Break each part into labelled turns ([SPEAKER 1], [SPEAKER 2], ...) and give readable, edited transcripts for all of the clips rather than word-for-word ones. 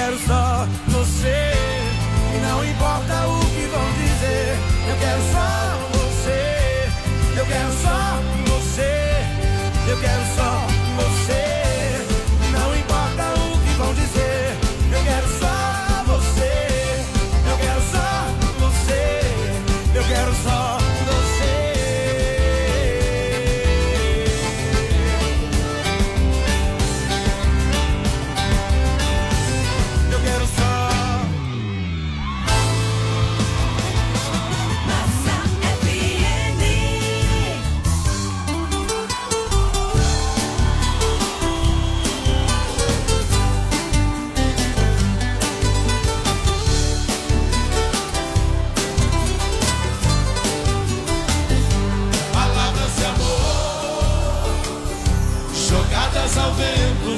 [SPEAKER 1] quero só você. Não importa o que vão dizer, eu quero só você. Eu quero só você. Eu quero só você. Não importa o que vão dizer, eu quero só você. Eu quero só você. Eu quero só você. Eu quero só.
[SPEAKER 2] Ao vento,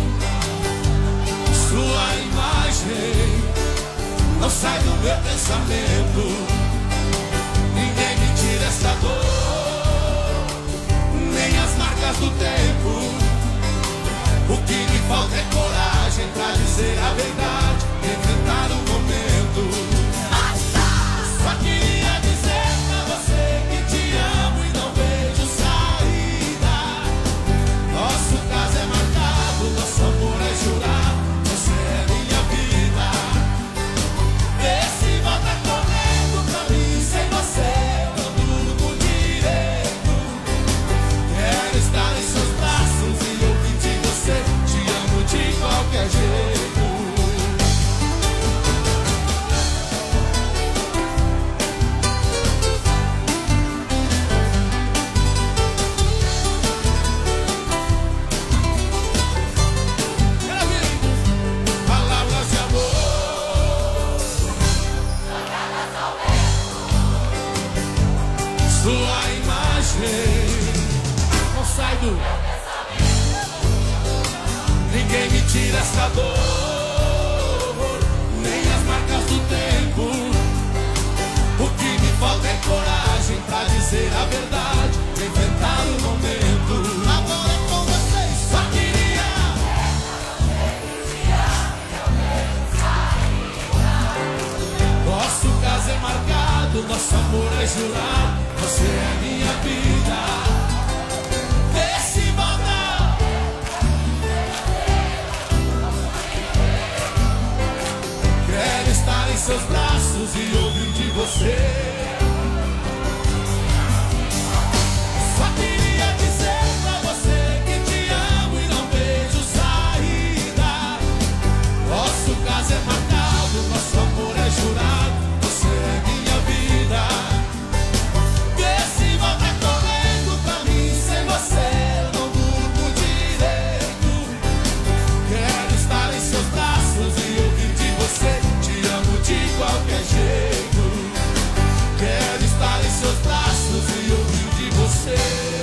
[SPEAKER 2] sua imagem não sai do meu pensamento. Ninguém me tira essa dor, nem as marcas do tempo. O que me falta é coragem pra dizer a verdade, enfrentar o momento. Só queria dizer pra você que te amo e não vejo saída. Nosso caso é marcado, nosso amor é jurado, você é minha vida. Vê se volta correndo pra mim, sem você eu não durmo direito. Quero estar em seus braços e ouvir de você, te amo de qualquer jeito. Sua imagem não sai do ninguém me tira essa dor, nem as marcas do tempo. O que me falta é coragem pra dizer a verdade, enfrentar o momento. Agora é com vocês, só queria. Nosso caso é marcado, nosso amor é jurado. Você é minha vida. Vê se volta. Quero estar em seus braços e ouvir de você. Só queria dizer pra você que te amo e não vejo saída. Nosso caso é marcado, nosso amor é jurado. Você é minha vida. Qualquer jeito, quero estar em seus braços e ouvir de você.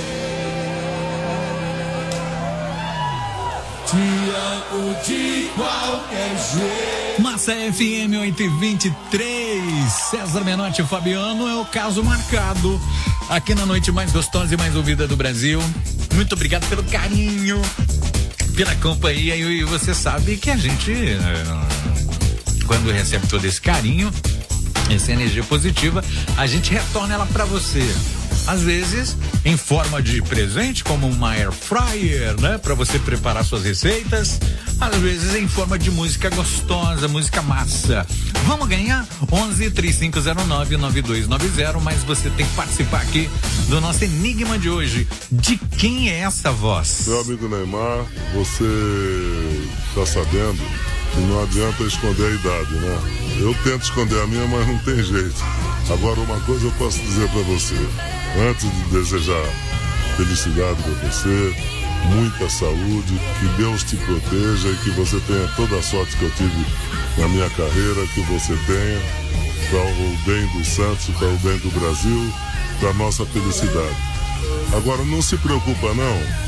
[SPEAKER 2] Te amo de qualquer jeito.
[SPEAKER 3] Massa FM 823, César Menotti e Fabiano, é o caso marcado aqui na noite mais gostosa e mais ouvida do Brasil. Muito obrigado pelo carinho, pela companhia, e você sabe que a gente, quando recebe todo esse carinho, essa energia positiva, a gente retorna ela pra você. Às vezes em forma de presente, como uma air fryer, né? Pra você preparar suas receitas. Às vezes em forma de música gostosa, música massa. Vamos ganhar? 11-3509-9290, mas você tem que participar aqui do nosso enigma de hoje. De quem é essa voz?
[SPEAKER 4] Meu amigo Neymar, você tá sabendo que não adianta esconder a idade, né? Eu tento esconder a minha, mas não tem jeito. Agora, uma coisa eu posso dizer pra você. Antes de desejar felicidade pra você, muita saúde, que Deus te proteja e que você tenha toda a sorte que eu tive na minha carreira, que você tenha, para o bem dos Santos, para o bem do Brasil, para a nossa felicidade. Agora, não se preocupa não,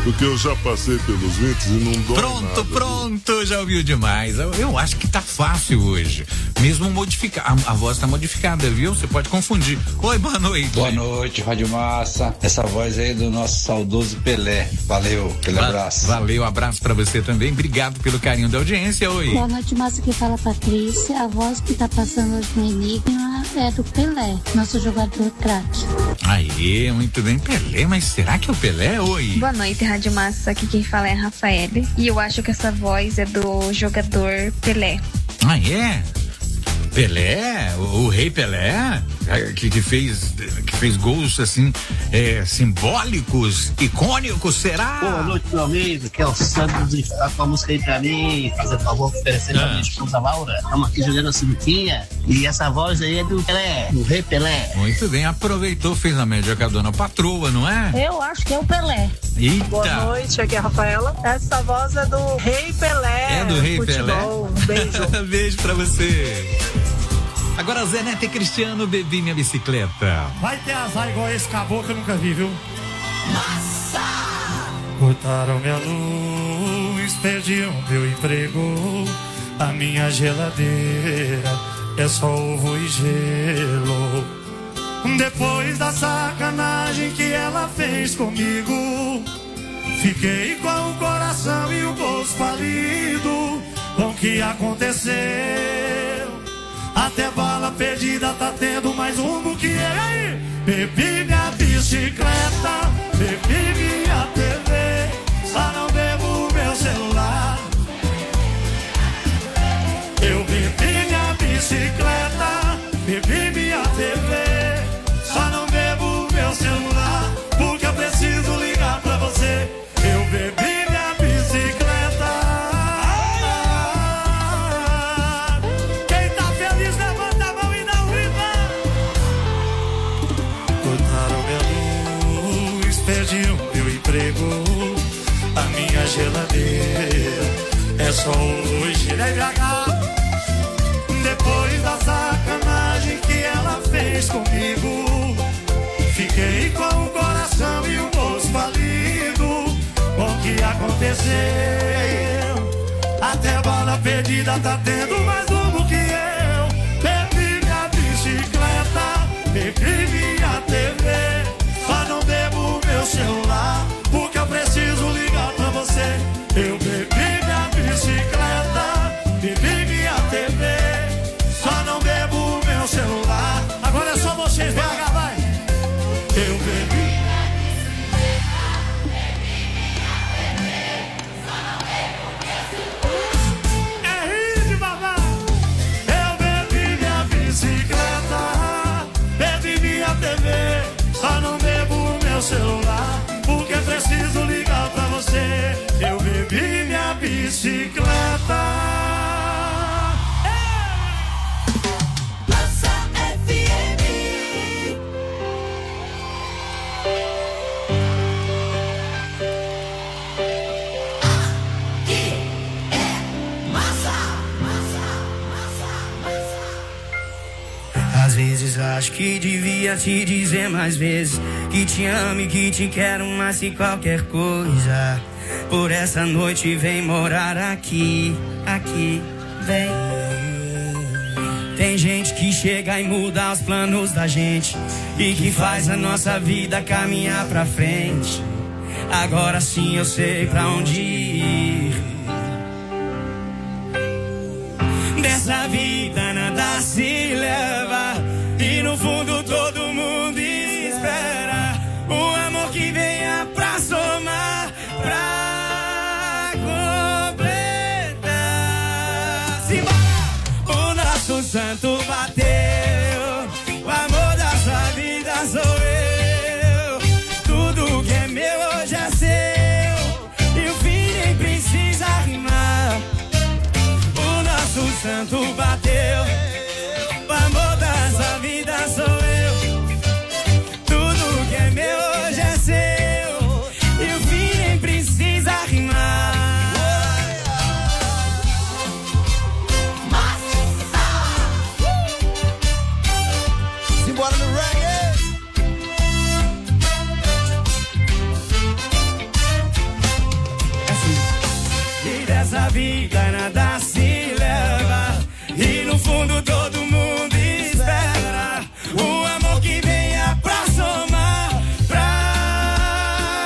[SPEAKER 4] porque eu já passei pelos 20 e não dói nada.
[SPEAKER 3] Pronto, já ouviu demais. Eu acho que tá fácil hoje. Mesmo modificar, a voz tá modificada, viu? Você pode confundir. Oi, boa noite.
[SPEAKER 5] Boa noite, Rádio Massa. Essa voz aí do nosso saudoso Pelé. Valeu, aquele abraço.
[SPEAKER 3] Valeu, abraço pra você também. Obrigado pelo carinho da audiência. Oi.
[SPEAKER 6] Boa noite, Massa, que fala Patrícia. A voz que tá passando hoje no Enigma é do Pelé, nosso jogador craque.
[SPEAKER 3] Aê, muito bem, Pelé, mas será que é o Pelé? Oi.
[SPEAKER 7] Boa noite, Rádio Massa, aqui quem fala é a Rafaele e eu acho que essa voz é do jogador Pelé.
[SPEAKER 3] Ah, é? Pelé? O rei Pelé? Que fez gols assim, simbólicos, icônicos, será?
[SPEAKER 8] Boa noite, meu amigo, que é o Santos, está com a música aí pra mim, fazer favor, oferecer a minha esposa Laura. Estamos aqui jogando a sinuquinha e essa voz aí é do Pelé, do rei Pelé.
[SPEAKER 3] Muito bem, aproveitou, fez a média com a dona patroa, não é?
[SPEAKER 6] Eu acho que é o Pelé.
[SPEAKER 3] Eita.
[SPEAKER 9] Boa noite, aqui é a Rafaela. Essa voz é do rei Pelé.
[SPEAKER 3] É do rei
[SPEAKER 9] futebol.
[SPEAKER 3] Pelé?
[SPEAKER 9] Beijo.
[SPEAKER 3] Beijo pra você. Agora Zé Neto e Cristiano, bebi minha bicicleta.
[SPEAKER 1] Vai ter azar igual esse caboclo que eu nunca vi, viu?
[SPEAKER 2] Massa!
[SPEAKER 1] Cortaram minha luz, perdi o meu emprego. A minha geladeira é só ovo e gelo. Depois da sacanagem que ela fez comigo, fiquei com o coração e o bolso falido. Com o que aconteceu? Até bala perdida tá tendo mais rumo que aí. Bebi minha bicicleta, bebi minha TV, só não bebo meu celular. Eu bebi minha bicicleta, bebi minha TV, só não bebo meu celular, porque eu preciso ligar pra você. Eu bebi minha bicicleta. Quem tá feliz levanta a mão e dá um grito. Cortaram minha luz, perdi o meu emprego. A minha geladeira é só hoje. Depois da sacanagem que ela fez comigo, fiquei com o coração e o bolso falido. Com o que aconteceu? Até bala perdida tá tendo mais rumo que eu. Bebi minha bicicleta, bebi minha TV, só não bebo meu celular, porque eu preciso ligar pra você. Eu bebi minha bicicleta, bebi minha TV, só não bebo meu celular. Agora é só vocês, vai, vai. Eu bebi. Só não bebo meu celular, porque preciso ligar pra você. Eu bebi minha bicicleta.
[SPEAKER 2] Massa FM. Aqui é massa, massa, massa, massa.
[SPEAKER 10] Às vezes acho que devia te dizer mais vezes que te amo e que te quero mais que qualquer coisa. Por essa noite vem morar aqui, aqui, vem. Tem gente que chega e muda os planos da gente e que faz a nossa vida caminhar pra frente. Agora sim eu sei pra onde ir. Dessa vida nada se leva e no fundo todo mundo espera um amor que venha pra somar, pra completar. Simbora! O nosso santo bateu, o amor da sua vida sou eu. Tudo que é meu hoje é seu e o fim nem precisa rimar. O nosso santo bateu, o amor da vida nada se leva. E no fundo todo mundo espera o amor que venha pra somar, pra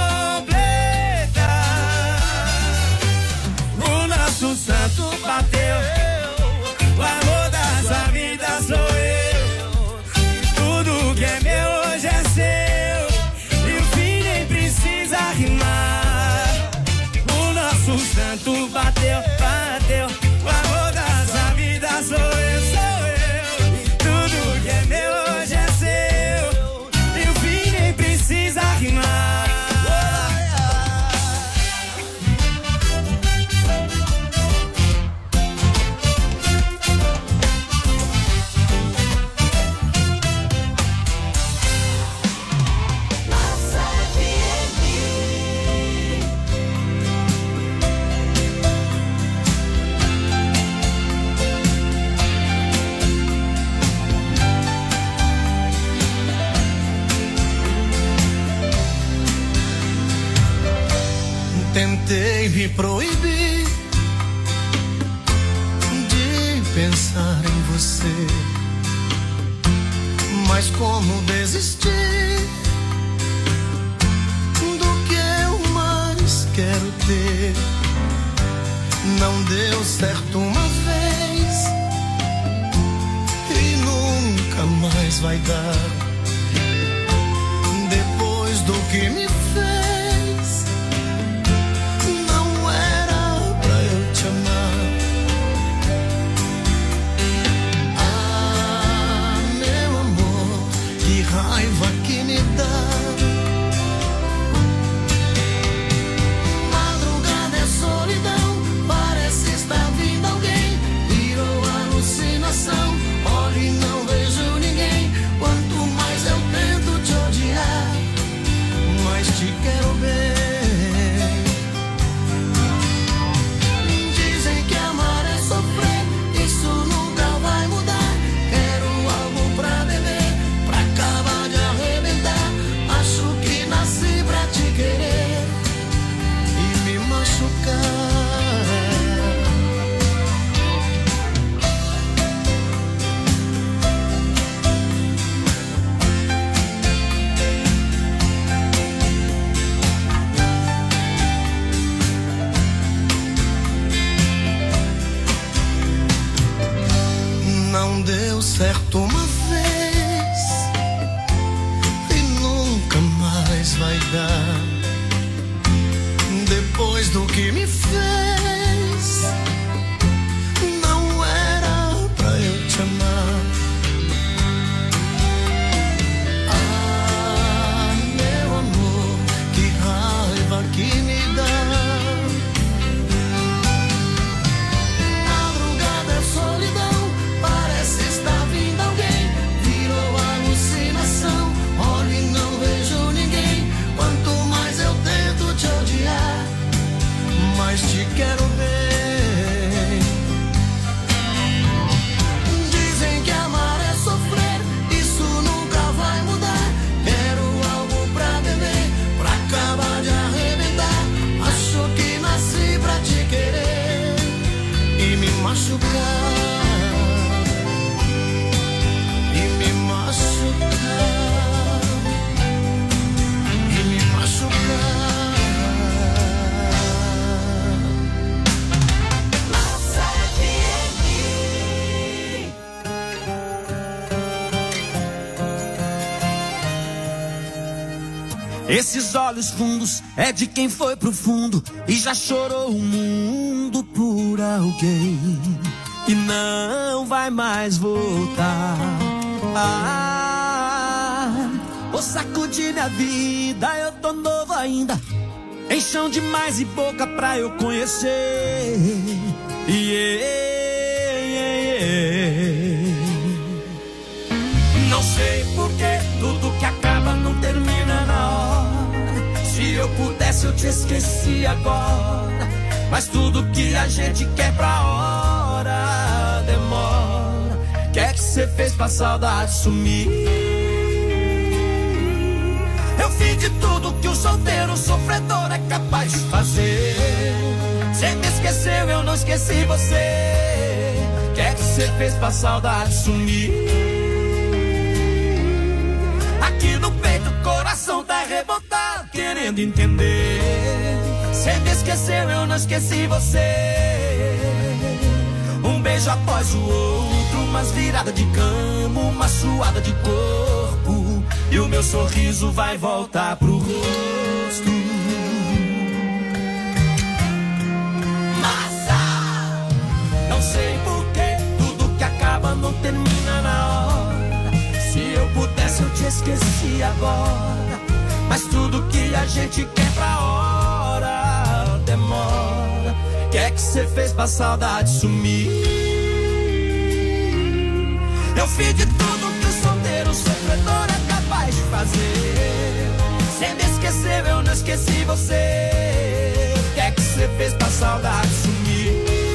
[SPEAKER 10] completar. O nosso santo bateu, o amor da sua vida sou eu. Tudo que é meu hoje é seu, e o fim nem precisa rimar. O nosso santo bateu, bateu, o amor da sua vida sou eu, sou eu. Tudo que é meu hoje é seu, e o fim nem precisa rimar.
[SPEAKER 1] Tentei me proibir de pensar em você, mas como desistir do que eu mais quero ter? Não deu certo uma vez e nunca mais vai dar. Depois do que me fez, não era pra eu te amar. Ah, meu amor, que raiva que me dá. Madrugada é solidão, parece estar vindo alguém. Virou alucinação, olho e não vejo ninguém. Quanto mais eu tento te odiar, mais te quero bem. Dizem que amar é sofrer, isso nunca vai mudar. Quero algo pra beber, pra acabar de arrebentar. Acho que nasci pra te querer e me machucar. Não deu certo uma vez e nunca mais vai dar. Depois do que me fez, não era pra eu te amar. Ah, meu amor, que raiva que me dá. Madrugada é solidão, parece estar vindo alguém. Virou alucinação, olho e não vejo ninguém. Quanto mais eu tento te odiar, mais te quero bem. Dizem que amar é sofrer, isso nunca vai mudar. Quero algo pra beber, pra acabar de arrebentar. Acho que nasci pra te querer e me machucar. E me machucar. E me machucar.
[SPEAKER 10] Esses olhos fundos é de quem foi pro fundo e já chorou o mundo por alguém e não vai mais voltar. Ah, vou sacudir minha vida, eu tô novo ainda. Em chão de mais e boca pra eu conhecer. Não sei porque tudo que acaba não termina na hora. Se eu pudesse eu te esqueci agora, mas tudo que a gente quer pra hora demora. Que você fez pra saudade sumir? Eu fiz de tudo que um solteiro sofredor é capaz de fazer. Cê me esqueceu
[SPEAKER 1] esqueci você. Que é que você fez pra saudade sumir? Aqui no peito o coração tá revoltado, querendo entender. Você me esqueceu, eu não esqueci você. Um beijo após o outro, umas viradas de cama, uma suada de corpo, e o meu sorriso vai voltar pro rosto. Massa! Não sei porquê, tudo que acaba não termina na hora. Se eu pudesse eu te esqueci agora, mas tudo que a gente quer pra hora demora. Que é que você fez pra saudade sumir? Eu fiz de tudo que o solteiro sofredor é capaz de fazer. Você me esqueceu, eu não esqueci você. Que é que você fez pra saudade sumir?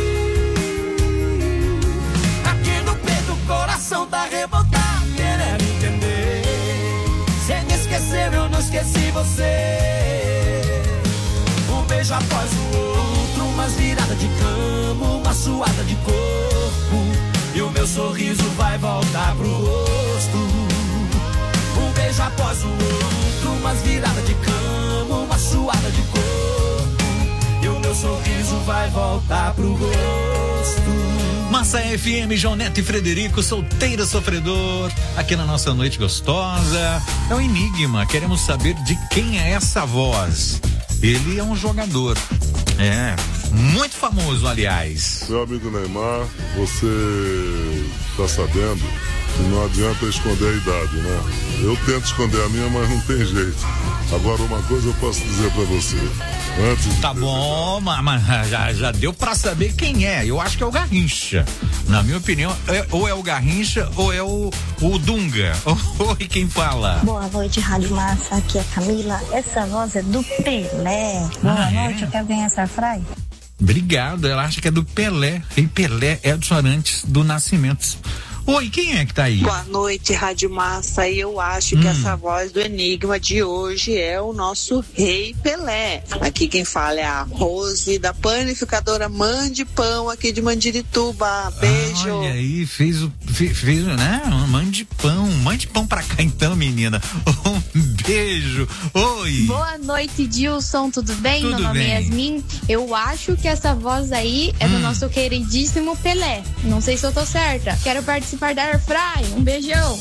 [SPEAKER 1] Aqui no peito o coração tá revoltado, querendo entender. Você me esqueceu, eu não esqueci você. Um beijo após o outro, umas viradas de cama, uma suada de corpo, e o meu sorriso vai voltar pro rosto. Um beijo após o outro, umas viradas de cama, uma suada de corpo, e o meu sorriso vai voltar pro rosto.
[SPEAKER 3] Massa FM, João Neto e Frederico, solteiro sofredor, aqui na nossa noite gostosa. É um enigma, queremos saber de quem é essa voz. Ele é um jogador, muito famoso, aliás.
[SPEAKER 4] Meu amigo Neymar, você tá sabendo que não adianta esconder a idade, né? Eu tento esconder a minha, mas não tem jeito. Agora, uma coisa eu posso dizer pra você.
[SPEAKER 3] Tá bom, mas já deu pra saber quem é. Eu acho que é o Garrincha. Na minha opinião, ou é o Garrincha ou é o Dunga. Oi, quem fala?
[SPEAKER 11] Boa noite, Rádio Massa. Aqui é Camila. Essa voz é do Pelé. Boa noite, eu quero ganhar essa fry.
[SPEAKER 3] Obrigado, ela acha que é do Pelé. E Pelé é dos Arantes do Nascimento. Oi, quem é que tá aí?
[SPEAKER 12] Boa noite, Rádio Massa. Eu acho que essa voz do enigma de hoje é o nosso Rei Pelé. Aqui quem fala é a Rose, da panificadora Mande Pão, aqui de Mandirituba. Beijo.
[SPEAKER 3] Olha aí, fez né? Mande pão pra cá então, menina. Um beijo. Oi.
[SPEAKER 7] Boa noite, Dilson, tudo bem?
[SPEAKER 3] Tudo
[SPEAKER 7] Meu nome
[SPEAKER 3] bem.
[SPEAKER 7] é Yasmin. Eu acho que essa voz aí é do nosso queridíssimo Pelé. Não sei se eu tô certa. Quero participar da Airfry. Um beijão.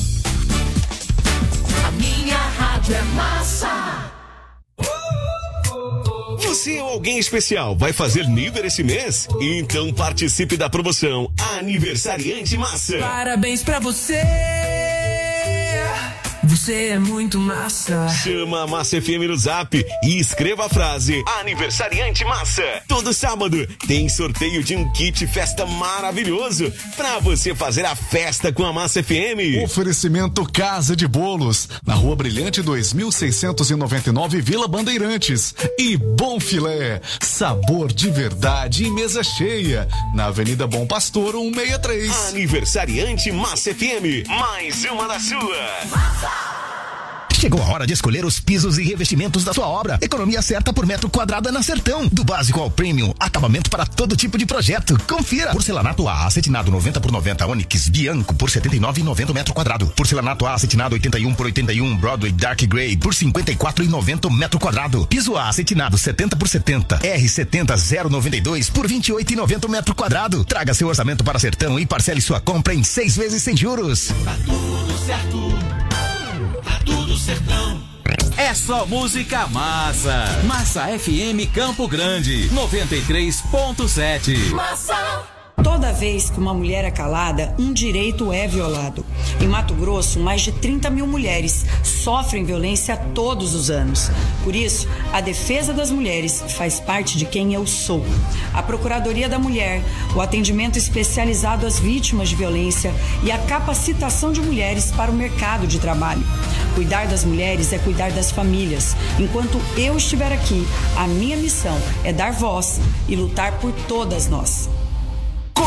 [SPEAKER 1] A minha rádio é massa.
[SPEAKER 13] Você ou alguém especial vai fazer nível esse mês? Então participe da promoção Aniversariante Massa.
[SPEAKER 1] Parabéns pra você. Você é muito massa.
[SPEAKER 13] Chama a Massa FM no Zap e escreva a frase Aniversariante Massa. Todo sábado tem sorteio de um kit festa maravilhoso pra você fazer a festa com a Massa FM.
[SPEAKER 14] Oferecimento Casa de Bolos, na Rua Brilhante 2699, Vila Bandeirantes. E Bom Filé, sabor de verdade e mesa cheia, na Avenida Bom Pastor 163.
[SPEAKER 13] Aniversariante Massa FM, mais uma da sua.
[SPEAKER 15] Chegou a hora de escolher os pisos e revestimentos da sua obra. Economia certa por metro quadrado é na Sertão. Do básico ao premium, acabamento para todo tipo de projeto. Confira. Porcelanato A, acetinado 90 por 90, Onyx Bianco por 79,90 metro quadrado. Porcelanato A, acetinado 81 por 81, Broadway Dark Grey por 54,90 metro quadrado. Piso A, acetinado 70 por 70, R70 092 por 28,90 metro quadrado. Traga seu orçamento para Sertão e parcele sua compra em 6 vezes sem juros.
[SPEAKER 1] Tá tudo certo. Tá tudo sertão.
[SPEAKER 16] É só música massa. Massa FM Campo Grande 93.7.
[SPEAKER 1] Massa.
[SPEAKER 17] Toda vez que uma mulher é calada, um direito é violado. Em Mato Grosso, mais de 30 mil mulheres sofrem violência todos os anos. Por isso, a defesa das mulheres faz parte de quem eu sou. A Procuradoria da Mulher, o atendimento especializado às vítimas de violência e a capacitação de mulheres para o mercado de trabalho. Cuidar das mulheres é cuidar das famílias. Enquanto eu estiver aqui, a minha missão é dar voz e lutar por todas nós.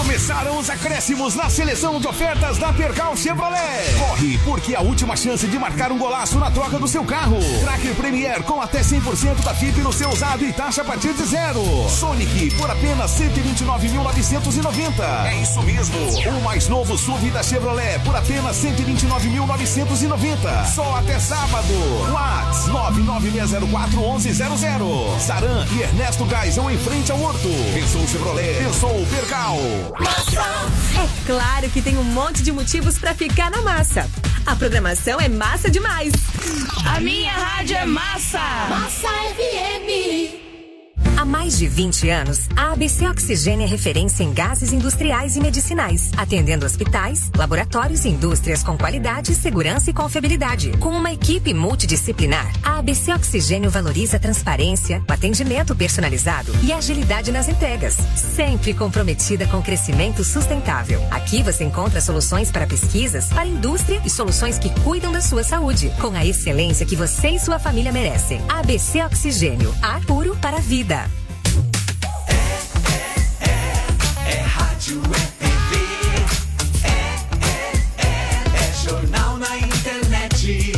[SPEAKER 18] Começaram os acréscimos na seleção de ofertas da Percal Chevrolet. Corre, porque é a última chance de marcar um golaço na troca do seu carro. Tracker Premier com até 100% da FIP no seu usado e taxa a partir de 0. Sonic por apenas 129.990. É isso mesmo. O mais novo SUV da Chevrolet por apenas 129.990. Só até sábado. WhatsApp 996041100. Saran e Ernesto Gaisão em frente ao Horto. Pensou Chevrolet, pensou Percal.
[SPEAKER 19] É claro que tem um monte de motivos pra ficar na massa. A programação é massa demais.
[SPEAKER 20] A minha rádio é massa. Massa FM.
[SPEAKER 21] Há mais de 20 anos, a ABC Oxigênio é referência em gases industriais e medicinais, atendendo hospitais, laboratórios e indústrias com qualidade, segurança e confiabilidade. Com uma equipe multidisciplinar, a ABC Oxigênio valoriza a transparência, o atendimento personalizado e a agilidade nas entregas, sempre comprometida com o crescimento sustentável. Aqui você encontra soluções para pesquisas, para a indústria e soluções que cuidam da sua saúde, com a excelência que você e sua família merecem. ABC Oxigênio, ar puro para a vida.
[SPEAKER 2] É rádio, é TV, é jornal na internet,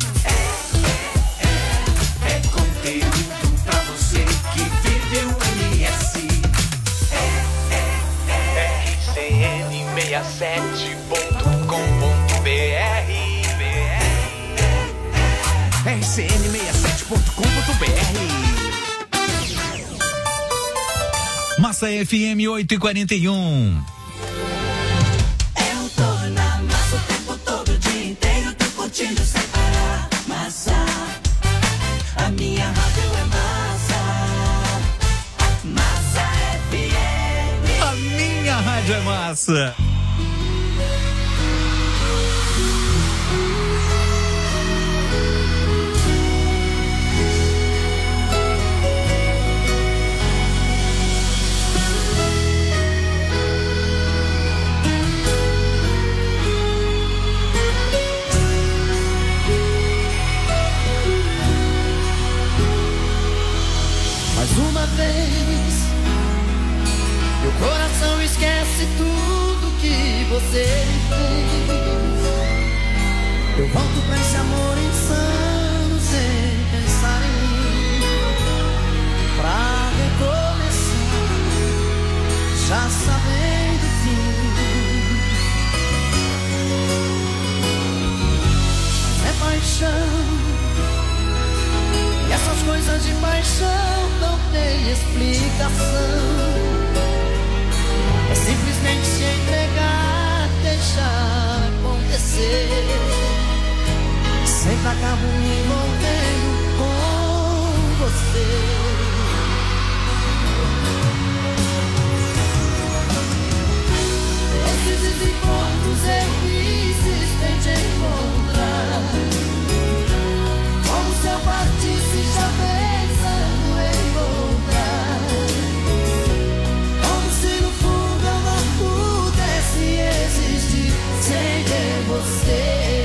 [SPEAKER 2] é conteúdo pra você que vive o MS. RCN67.com.br RCN67.com.br.
[SPEAKER 3] Massa FM 8h41.
[SPEAKER 2] Eu tô na massa o tempo todo, o dia inteiro, tô curtindo sem parar. Massa, a minha rádio é massa. Massa FM.
[SPEAKER 3] A minha rádio é massa.
[SPEAKER 1] Uma vez, meu coração esquece tudo que você me fez. Eu volto pra esse amor insano sem pensar em mim, pra recomeçar, já sabendo o fim. Mas é paixão, e essas coisas de paixão não tem explicação. É simplesmente se entregar, deixar acontecer. Sempre acabo me envolvendo com você. Esses desencontros eu insistei te encontrar, como se eu partisse já pensando em voltar, como se no fundo eu não pudesse existir sem ter você.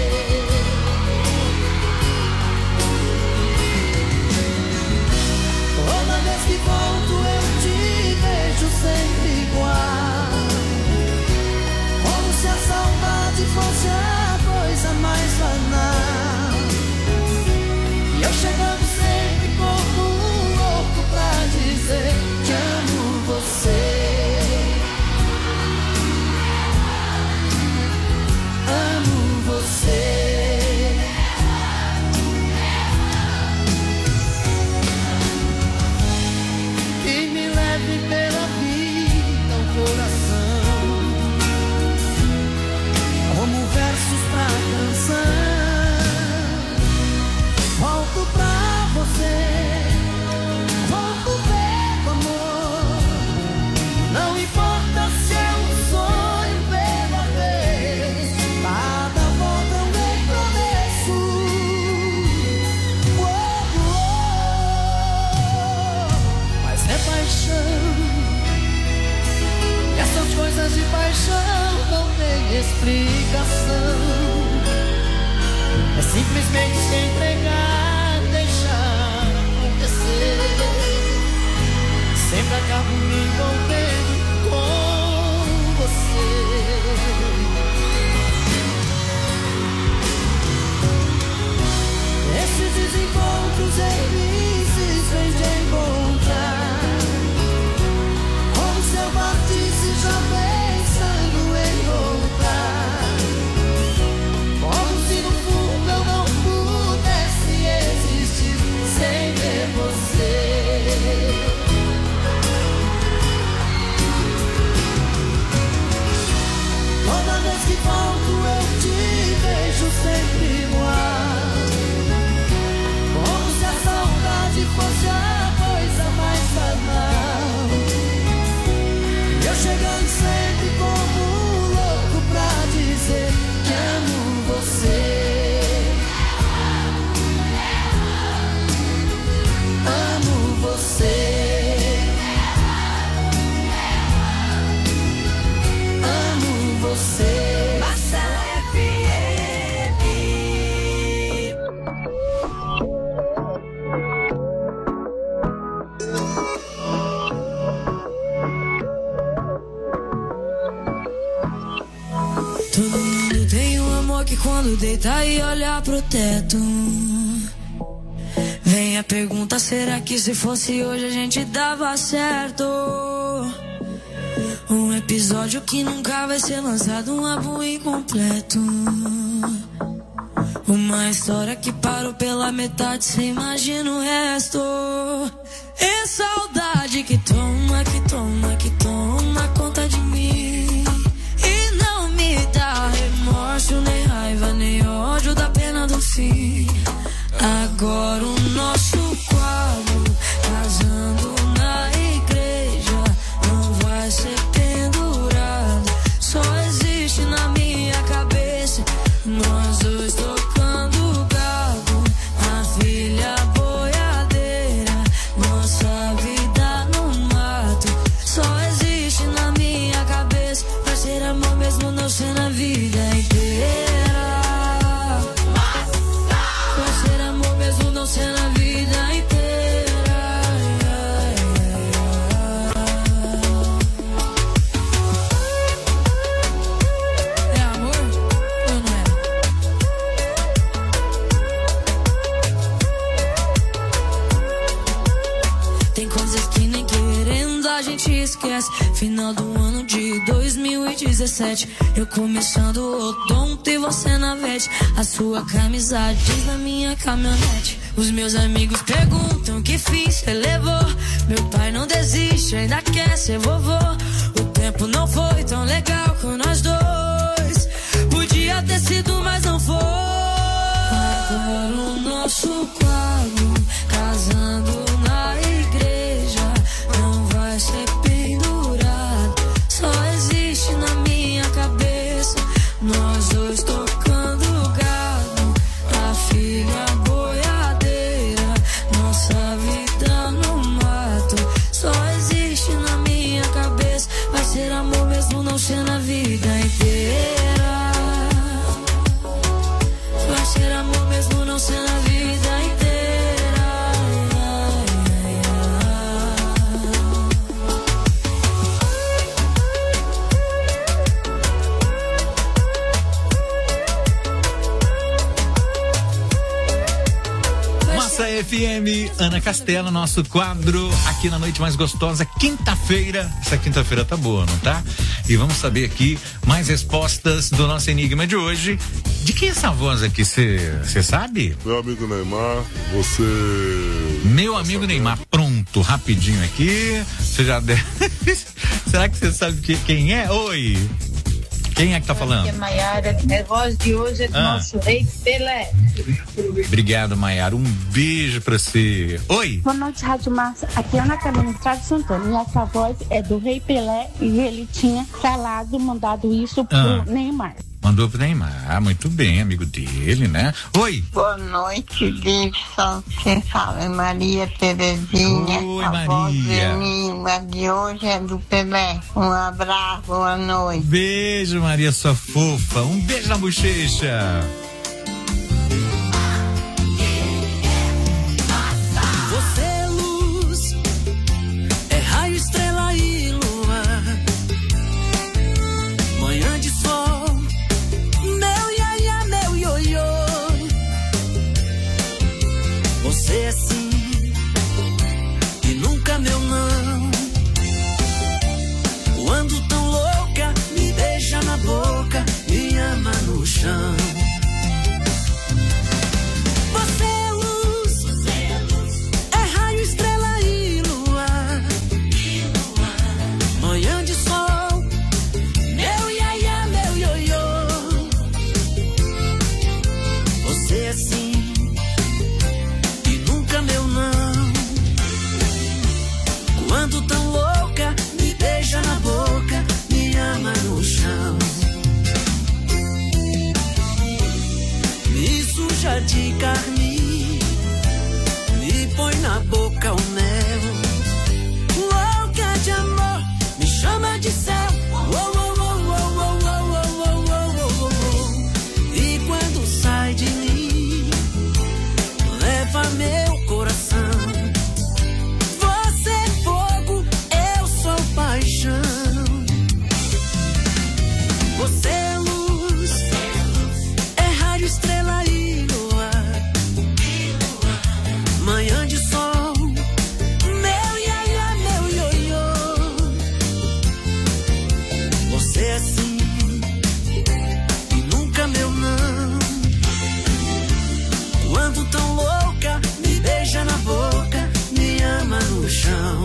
[SPEAKER 1] Toda vez que volto eu te vejo sempre igual, como se a saudade fosse a coisa mais banal. E eu chegando sempre como um louco pra dizer que amo você. Amo você. Que me leve pela vida o coração, como versos pra canção. Volto pra você, volto ver o amor. Não importa se é um sonho pela vez, cada volta é um recomeço. Mas é paixão, e essas coisas de paixão não tem explicação. É simplesmente se entregar, deixar acontecer. Sempre acabo me envolvendo com desencontros difíceis vem de encontrar. Como se eu partisse já pensando em voltar. Como se no fundo eu não pudesse existir sem ver você. Toda vez que volto eu te vejo sempre igual. Como se a saudade fosse a coisa mais banal. Eu chegando sempre como um louco pra dizer que amo você. Amo você. Amo você. Massa FM. Todo mundo tem um amor que quando deita e olha pro teto, vem a pergunta, será que se fosse hoje a gente dava certo? Um episódio que nunca vai ser lançado, um álbum incompleto. Uma história que parou pela metade, cê imagina o resto. É saudade que toma, que toma, que toma conta de mim. E não me dá remorso, nem raiva, nem ódio da pena do fim. Agora o nosso quadro, casando na igreja, não vai ser pendurado, só existe na minha cabeça. Nós dois tocando gado, a filha boiadeira, nossa vida no mato, só existe na minha cabeça. Vai ser amor mesmo não ser na vida inteira. Vai ser amor mesmo não ser na vida inteira. É amor ou não é? Tem coisas que nem querendo a gente esquece. Final do ano de 2017, eu começando o odonto e você na vete. A sua camisa diz na minha caminhonete. Os meus amigos perguntam que fiz, cê levou. Meu pai não desiste, ainda quer ser vovô. O tempo não foi tão legal com nós dois. Podia ter sido, mas não foi. Agora o nosso quadro, casando na igreja, não vai ser pendurado, só existe na minha cabeça. Nós dois tocando gado, a filha boiadeira, nossa vida no mato, só existe na minha cabeça. Vai ser amor mesmo não ser na vida inteira. Vai ser amor mesmo não ser na vida inteira.
[SPEAKER 3] Massa FM, Ana Castela, nosso quadro aqui na Noite Mais Gostosa, quinta-feira. Essa quinta-feira tá boa, não tá? E vamos saber aqui mais respostas do nosso enigma de hoje. De quem é essa voz aqui, você sabe?
[SPEAKER 4] Meu amigo Neymar, você...
[SPEAKER 3] Meu amigo Neymar, pronto, rapidinho aqui. Você já deve... Será que você sabe quem é? Oi! Quem é que tá falando?
[SPEAKER 9] É Maiara, a voz de hoje é do nosso rei Pelé.
[SPEAKER 3] Obrigado, Maiara. Um beijo pra você. Oi!
[SPEAKER 6] Boa noite, Rádio Massa. Aqui é Ana Carolina Estrada Santana. E essa voz é do rei Pelé e ele tinha mandado isso pro Neymar.
[SPEAKER 3] Mandou pro Neymar, muito bem, amigo dele, né? Oi!
[SPEAKER 5] Boa noite, Gibson. Quem fala é Maria Terezinha.
[SPEAKER 3] Oi,
[SPEAKER 5] a
[SPEAKER 3] Maria.
[SPEAKER 5] Voz do enigma de hoje é do Pelé. Um abraço, boa noite.
[SPEAKER 3] Beijo, Maria, sua fofa. Um beijo na bochecha.
[SPEAKER 1] Você é luz, é raio, estrela e lua. Manhã de sol. Você é sim e nunca meu não. Quando tão louca, me beija na boca, me ama no chão. Você é luz, é raio, estrela e luar. Manhã de sol, meu iaia, meu ioiô. Você é sim e nunca meu não. Quando tão louca, me beija na boca, me ama no chão. Me suja de carmim, me põe na boca o mel. Louca de amor, me chama de céu. Oh, oh, oh, oh, oh, oh, oh, oh, oh, oh. E quando sai de mim, leva meu coração. Você é fogo, eu sou paixão. Você é luz, é raio, estrela e luar. Manhã de sol, meu iaia, meu ioiô. Você é sim e nunca meu não. Quando tão louca, me beija na boca, me ama no chão.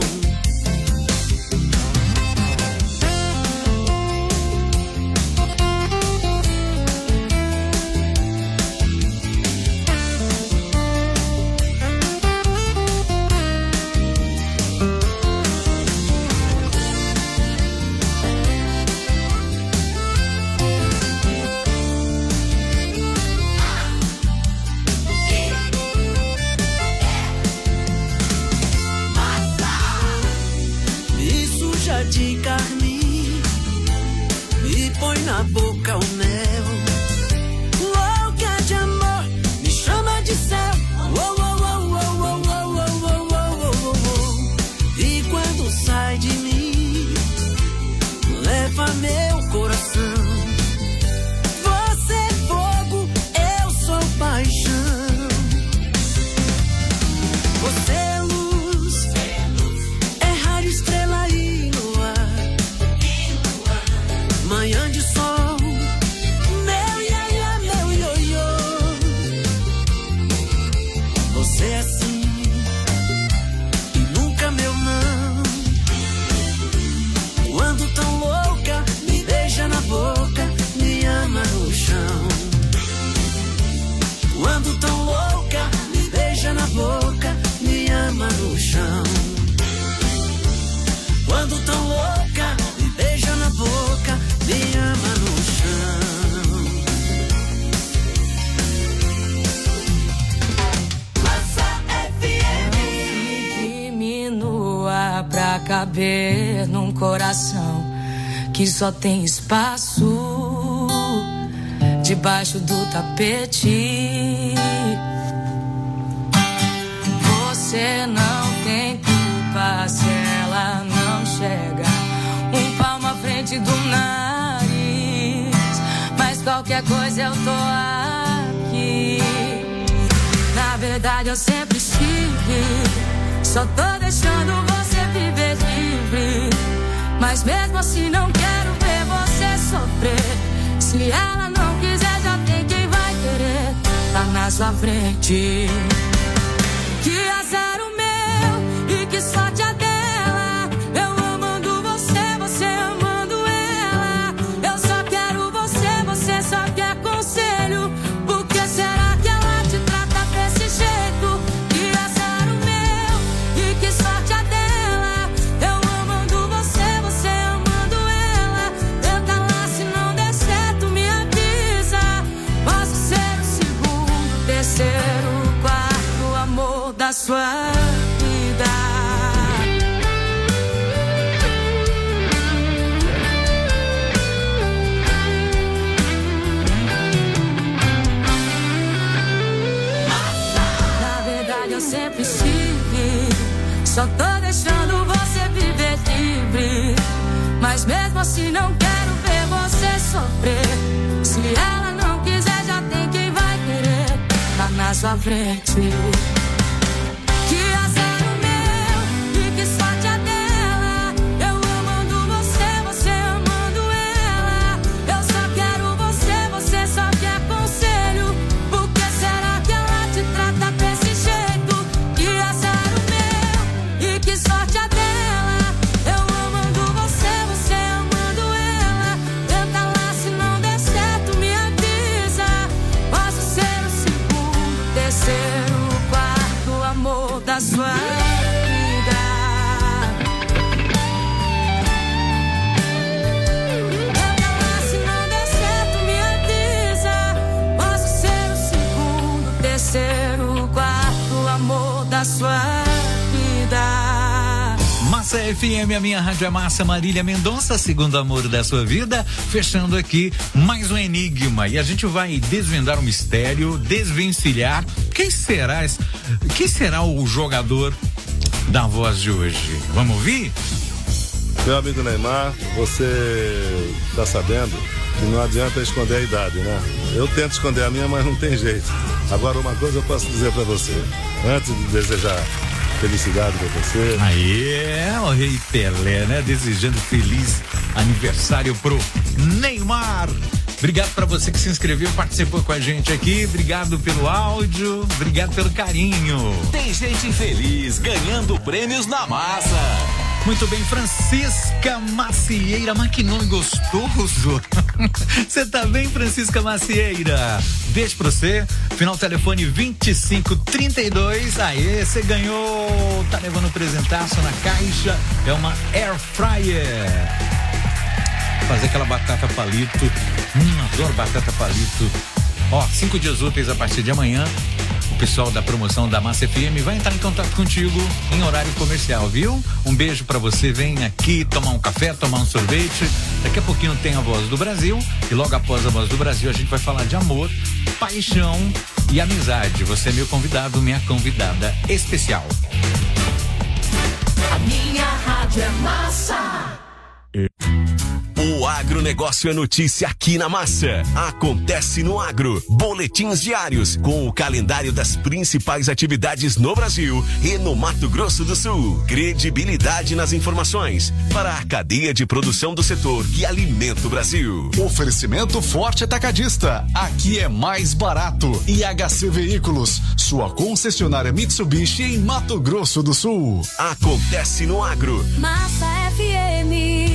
[SPEAKER 1] Me suja de carmim, me põe na boca o mel. Louca de amor, me chama de céu. Oh, oh, oh, oh, oh, oh, oh, oh, oh, oh, oh. E quando sai de mim, leva meu coração. Você é fogo, eu sou paixão. Você é luz, é raio, estrela e luar. Manhã de sol, meu iaia, meu ioiô. Você é sim e nunca meu não. Quando tão louca, me beija na boca, me ama no chão. Quando tão louca, me beija na boca, me ama no chão. Quando tão louca, me beija na boca, me ama no chão. Massa FM.
[SPEAKER 8] Diminua pra caber num coração que só tem espaço debaixo do tapete. Você não tem culpa se ela não chega um palmo à frente do nariz. Mas qualquer coisa eu tô aqui. Na verdade eu sempre estive, só tô deixando você viver livre. Mas mesmo assim não quero ver você sofrer. Se ela não quiser, já tem quem vai querer. Tá na sua frente. Que azar o meu e que sorte a dela. Eu amando você, você amando ela. Eu só quero você, você só quer conselho. Por que será que ela te trata desse jeito? Que azar o meu e que sorte a dela. Eu amando você, você amando ela. Tenta lá, se não der certo, me avisa. Posso ser o segundo, terceiro, quarto amor da sua vida. Na verdade eu sempre estive, só tô deixando você viver livre. Mas mesmo assim não quero ver você sofrer. Se ela não quiser, já tem quem vai querer. Tá na sua frente. da sua vida. Se não der certo, me avisa. Posso ser o segundo, terceiro, quarto amor da sua vida.
[SPEAKER 3] Massa FM, a minha rádio é massa. Marília Mendonça, segundo amor da sua vida. Fechando aqui mais um enigma. E a gente vai desvendar o mistério, desvencilhar. Quem será o jogador da voz de hoje? Vamos ouvir?
[SPEAKER 4] Meu amigo Neymar, você tá sabendo que não adianta esconder a idade, né? Eu tento esconder a minha, mas não tem jeito. Agora, uma coisa eu posso dizer pra você. Antes de desejar felicidade pra você.
[SPEAKER 3] Aí o Rei Pelé, né? Desejando feliz aniversário pro Neymar. Obrigado pra você que se inscreveu, participou com a gente aqui. Obrigado pelo áudio, obrigado pelo carinho.
[SPEAKER 16] Tem gente feliz ganhando prêmios na massa.
[SPEAKER 3] Muito bem, Francisca Macieira, mas que nome gostoso. Você tá bem, Francisca Macieira? Beijo pra você. Final telefone 2532. Aê, você ganhou. Tá levando um presentaço na caixa. É uma Air Fryer. Fazer aquela batata palito. Adoro batata palito. 5 dias úteis a partir de amanhã. O pessoal da promoção da Massa FM vai entrar em contato contigo em horário comercial, viu? Um beijo pra você, vem aqui tomar um café, tomar um sorvete. Daqui a pouquinho tem a Voz do Brasil e logo após a Voz do Brasil a gente vai falar de amor, paixão e amizade. Você é meu convidado, minha convidada especial.
[SPEAKER 20] A minha rádio é massa.
[SPEAKER 13] O agronegócio é notícia aqui na Massa. Acontece no Agro. Boletins diários com o calendário das principais atividades no Brasil e no Mato Grosso do Sul. Credibilidade nas informações para a cadeia de produção do setor que alimenta o Brasil.
[SPEAKER 14] Oferecimento Forte Atacadista. Aqui é mais barato. IHC Veículos, sua concessionária Mitsubishi em Mato Grosso do Sul.
[SPEAKER 13] Acontece no Agro.
[SPEAKER 20] Massa FM.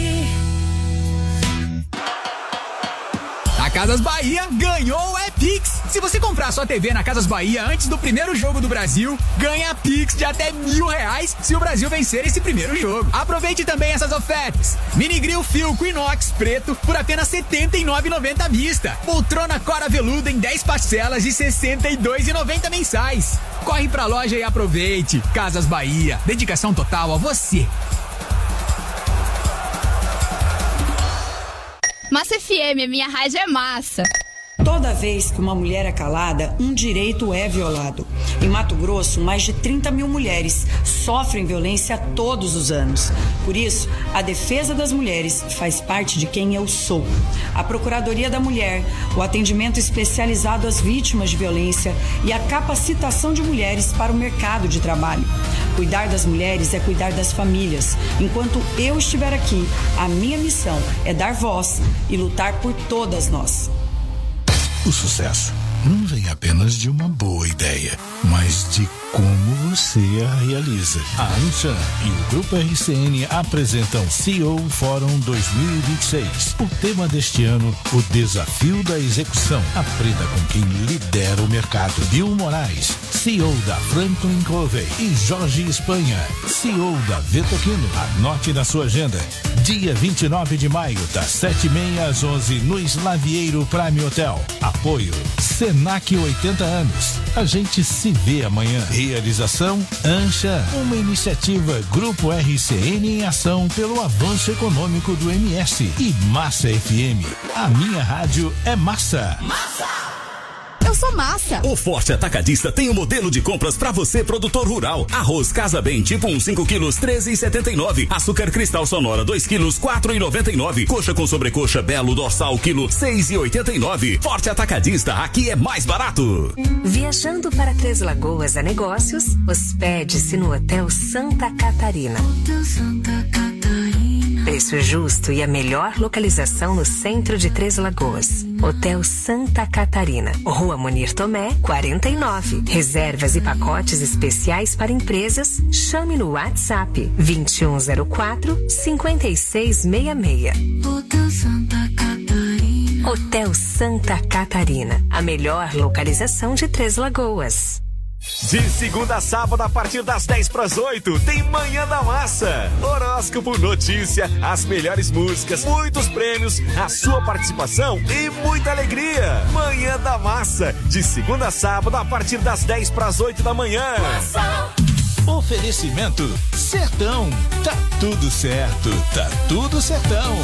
[SPEAKER 10] A Casas Bahia ganhou o Pix. Se você comprar sua TV na Casas Bahia antes do primeiro jogo do Brasil, ganha Pix de até R$1.000 se o Brasil vencer esse primeiro jogo. Aproveite também essas ofertas. Mini grill Philco inox preto por apenas R$ 79,90 à vista. Poltrona Cora veludo em 10 parcelas de R$ 62,90 mensais. Corre pra loja e aproveite. Casas Bahia, dedicação total a você.
[SPEAKER 7] Massa FM, minha rádio é massa.
[SPEAKER 17] Toda vez que uma mulher é calada, um direito é violado. Em Mato Grosso, mais de 30 mil mulheres sofrem violência todos os anos. Por isso, a defesa das mulheres faz parte de quem eu sou. A Procuradoria da Mulher, o atendimento especializado às vítimas de violência e a capacitação de mulheres para o mercado de trabalho. Cuidar das mulheres é cuidar das famílias. Enquanto eu estiver aqui, a minha missão é dar voz e lutar por todas nós.
[SPEAKER 22] O sucesso não vem apenas de uma boa ideia, mas de como você a realiza. A Anshan e o Grupo RCN apresentam CEO Fórum 2026. O tema deste ano, o desafio da execução. Aprenda com quem lidera o mercado. Bill Moraes, CEO da Franklin Covey, e Jorge Espanha, CEO da Vetoquino. Anote na sua agenda. Dia 29 de maio, das 7h30 às 11 no Slavieiro Prime Hotel. Apoio Senac 80 anos. A gente se vê amanhã. Realização Anshan, uma iniciativa Grupo RCN em ação pelo avanço econômico do MS. E Massa FM. A minha rádio é massa.
[SPEAKER 20] Massa!
[SPEAKER 7] Eu sou massa.
[SPEAKER 23] O Forte Atacadista tem um modelo de compras pra você, produtor rural. Arroz Casa Bem, tipo 1, 5 quilos, 13,79. Açúcar Cristal Sonora, 2 quilos, 4,99. Coxa com sobrecoxa Belo Dorsal, quilo, 6,89. Forte Atacadista, aqui é mais barato.
[SPEAKER 21] Viajando para Três Lagoas a negócios, hospede-se no Hotel Santa Catarina. Preço justo e a melhor localização no centro de Três Lagoas. Hotel Santa Catarina, Rua Munir Tomé, 49. Reservas e pacotes especiais para empresas. Chame no WhatsApp 2104-5666.
[SPEAKER 20] Hotel Santa Catarina.
[SPEAKER 21] Hotel Santa Catarina, a melhor localização de Três Lagoas.
[SPEAKER 11] De segunda a sábado, a partir das 7:50, tem Manhã da Massa. Horóscopo, notícia, as melhores músicas, muitos prêmios, a sua participação e muita alegria. Manhã da Massa, de segunda a sábado, a partir das 7:50 da manhã.
[SPEAKER 22] Oferecimento Sertão. Tá tudo certo, tá tudo Sertão.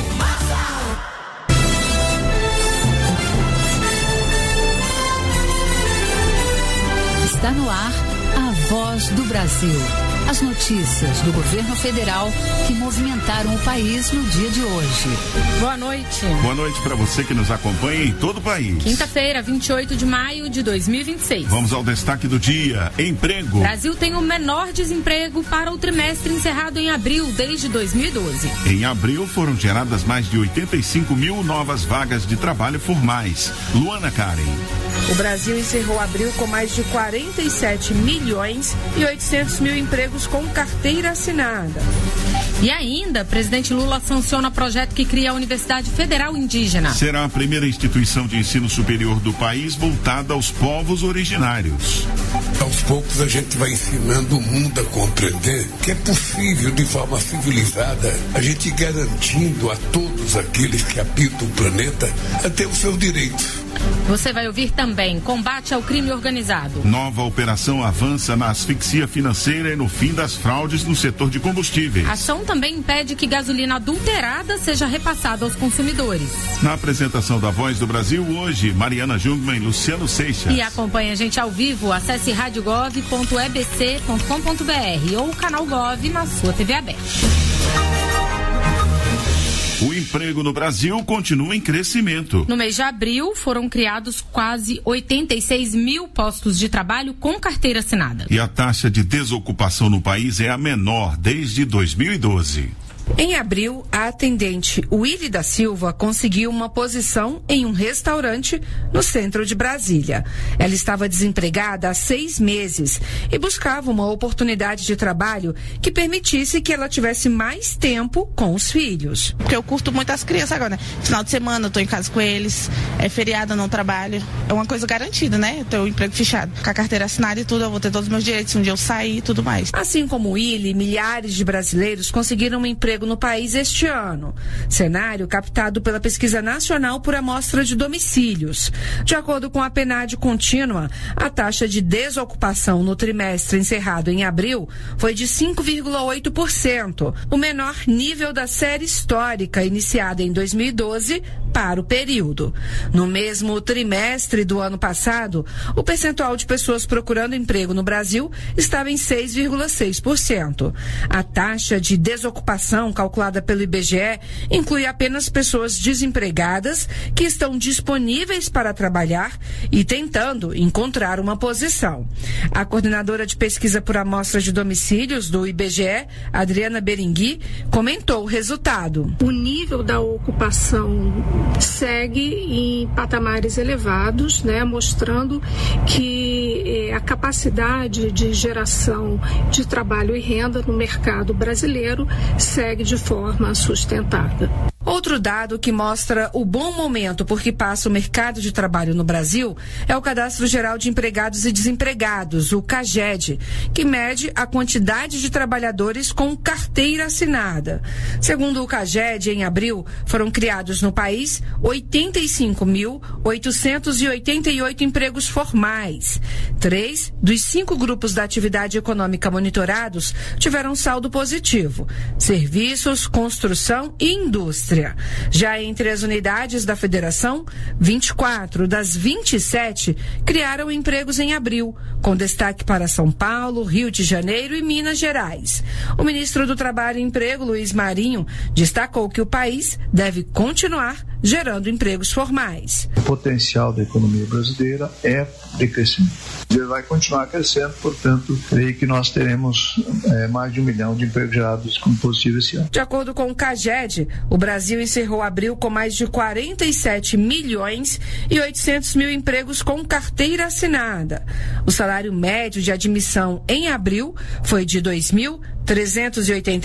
[SPEAKER 12] Está no ar a Voz do Brasil. As notícias do governo federal que movimentaram o país no dia de hoje.
[SPEAKER 15] Boa noite.
[SPEAKER 24] Boa noite para você que nos acompanha em todo o país.
[SPEAKER 15] Quinta-feira, 28 de maio de 2026.
[SPEAKER 24] Vamos ao destaque do dia. Emprego.
[SPEAKER 15] Brasil tem o menor desemprego para o trimestre encerrado em abril desde 2012.
[SPEAKER 24] Em abril foram geradas mais de 85 mil novas vagas de trabalho formais. Luana Karen.
[SPEAKER 25] O Brasil encerrou abril com mais de 47 milhões e 800 mil empregos com carteira assinada.
[SPEAKER 15] E ainda, presidente Lula sanciona projeto que cria a Universidade Federal Indígena.
[SPEAKER 24] Será a primeira instituição de ensino superior do país voltada aos povos originários.
[SPEAKER 26] Aos poucos a gente vai ensinando o mundo a compreender que é possível, de forma civilizada, a gente garantindo a todos aqueles que habitam o planeta a ter os seus direitos.
[SPEAKER 15] Você vai ouvir também combate ao crime organizado.
[SPEAKER 24] Nova operação avança na asfixia financeira e no fim das fraudes no setor de combustíveis.
[SPEAKER 15] A ação também impede que gasolina adulterada seja repassada aos consumidores.
[SPEAKER 24] Na apresentação da Voz do Brasil hoje, Mariana Jungmann e Luciano Seixas.
[SPEAKER 15] E acompanha a gente ao vivo, acesse radiogov.ebc.com.br ou o canal Gov na sua TV aberta.
[SPEAKER 24] O emprego no Brasil continua em crescimento.
[SPEAKER 15] No mês de abril, foram criados quase 86 mil postos de trabalho com carteira assinada.
[SPEAKER 24] E a taxa de desocupação no país é a menor desde 2012.
[SPEAKER 25] Em abril, a atendente Willy da Silva conseguiu uma posição em um restaurante no centro de Brasília. Ela estava desempregada há 6 meses e buscava uma oportunidade de trabalho que permitisse que ela tivesse mais tempo com os filhos.
[SPEAKER 27] Porque eu curto muito as crianças agora, né? Final de semana eu tô em casa com eles, é feriado, eu não trabalho. É uma coisa garantida, né? Eu tenho um emprego fechado. Com a carteira assinada e tudo, eu vou ter todos os meus direitos, um dia eu sair e tudo mais.
[SPEAKER 25] Assim como Willy, milhares de brasileiros conseguiram um emprego no país este ano. Cenário captado pela Pesquisa Nacional por Amostra de Domicílios. De acordo com a PNAD contínua, a taxa de desocupação no trimestre encerrado em abril foi de 5,8%, o menor nível da série histórica iniciada em 2012 para o período. No mesmo trimestre do ano passado, o percentual de pessoas procurando emprego no Brasil estava em 6,6%. A taxa de desocupação calculada pelo IBGE inclui apenas pessoas desempregadas que estão disponíveis para trabalhar e tentando encontrar uma posição. A coordenadora de pesquisa por amostra de domicílios do IBGE, Adriana Berengui, comentou o resultado.
[SPEAKER 28] O nível da ocupação segue em patamares elevados, né, mostrando que a capacidade de geração de trabalho e renda no mercado brasileiro segue de forma sustentada.
[SPEAKER 25] Outro dado que mostra o bom momento por que passa o mercado de trabalho no Brasil é o Cadastro Geral de Empregados e Desempregados, o CAGED, que mede a quantidade de trabalhadores com carteira assinada. Segundo o CAGED, em abril, foram criados no país 85.888 empregos formais. 3 dos 5 grupos da atividade econômica monitorados tiveram saldo positivo: serviços, construção e indústria. Já entre as unidades da federação, 24 das 27 criaram empregos em abril, com destaque para São Paulo, Rio de Janeiro e Minas Gerais. O ministro do Trabalho e Emprego, Luiz Marinho, destacou que o país deve continuar gerando empregos formais.
[SPEAKER 29] O potencial da economia brasileira é de crescimento. Ele vai continuar crescendo, portanto, creio que nós teremos mais de 1 milhão de empregos gerados como possível esse ano.
[SPEAKER 25] De acordo com o CAGED, o Brasil encerrou abril com mais de 47 milhões e 800 mil empregos com carteira assinada. O salário médio de admissão em abril foi de R$